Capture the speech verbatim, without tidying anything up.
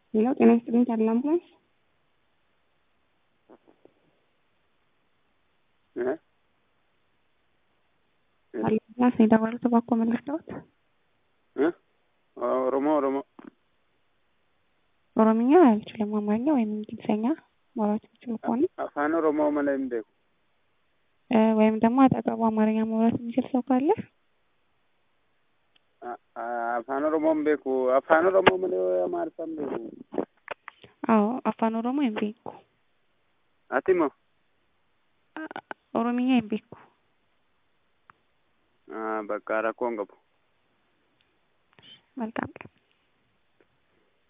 ሌላው ጤና ይስጥልኝ ታዲያ አምቡላንስ እ አምቡላንስ ነው የደወሉት እባክዎ መልሰውት እ ኦሮሞ ኦሮሞ ኦሮምኛ አልችልም አማርኛ ወይም እንግሊዘኛ ማውራት የሚችሉ ከሆነ አፋን ኦሮሞ ማለት እንዴ እ ወይም ደግሞ አጠገቡ አማርኛ ማውራት የሚችል ሰው ካለ አፋን ኦሮሞም ቤኩ አፋን ኦሮሞ ምን ያማርታም ቤኩ አዎ አፋን ኦሮሞ ይምቤኩ አቲሞ ኦሮምኛ ይምቤኩ አ በቃ ራኮን ገቡ መልካም